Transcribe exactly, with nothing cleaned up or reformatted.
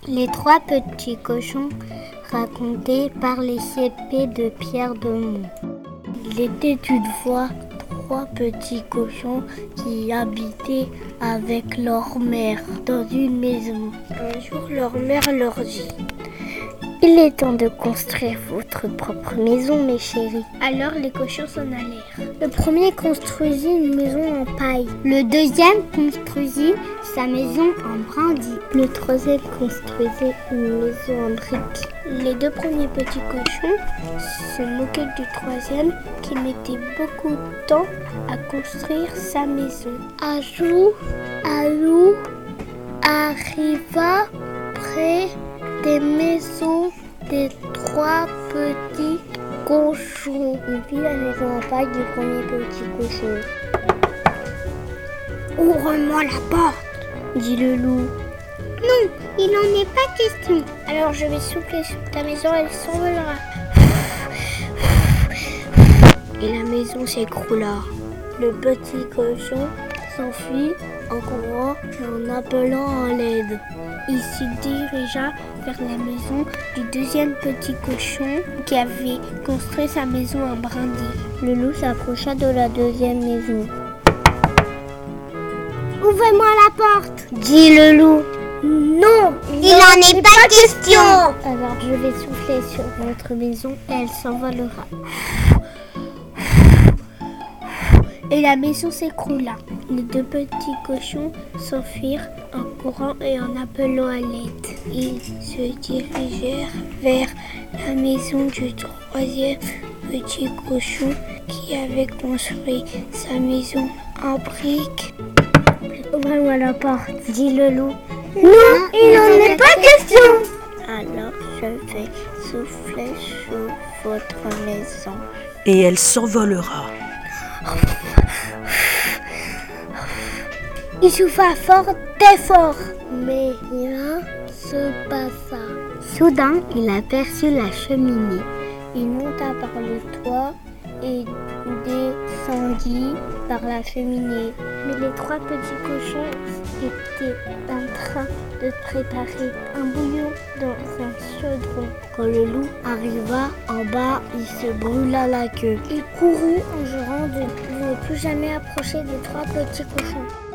Les trois petits cochons racontés par les C P de Pierre Demont. Il était une fois trois petits cochons qui habitaient avec leur mère dans une maison. Un jour, leur mère leur dit: il est temps de construire votre propre maison, mes chéris. Alors les cochons s'en allèrent. Le premier construisit une maison en paille. Le deuxième construisit sa maison en brindilles. Le troisième construisait une maison en briques. Les deux premiers petits cochons se moquaient du troisième qui mettait beaucoup de temps à construire sa maison. Un jour, un loup arriva près des maisons des trois petits cochons. Il vit la maison en paille du premier petit cochon. Ouvre-moi la porte, dit le loup. Non, il n'en est pas question. Alors je vais souffler sur ta maison, elle s'envolera. Et la maison s'écroula. Le petit cochon s'enfuit en courant et en appelant à l'aide. Il se dirigea vers la maison du deuxième petit cochon qui avait construit sa maison en brindilles. Le loup s'approcha de la deuxième maison. « Ouvrez-moi la porte !» dit le loup. « Non, il n'en est pas question !» Alors je vais souffler sur votre maison et elle s'envolera. Et la maison s'écroula. Les deux petits cochons s'enfuirent en courant et en appelant à l'aide. Ils se dirigèrent vers la maison du troisième petit cochon qui avait construit sa maison en briques. « Ouvre-moi la porte !» dit le loup. « Non, il n'en est pas question !» Alors je vais souffler sur votre maison. Et elle s'envolera. Il souffla fort, très fort, mais rien se passa. Soudain, il aperçut la cheminée. Il monta par le toit et descendit par la cheminée. Mais les trois petits cochons étaient en train de préparer un bouillon dans un chaudron. Quand le loup arriva en bas, il se brûla la queue. Il courut en jurant de ne plus jamais approcher des trois petits cochons.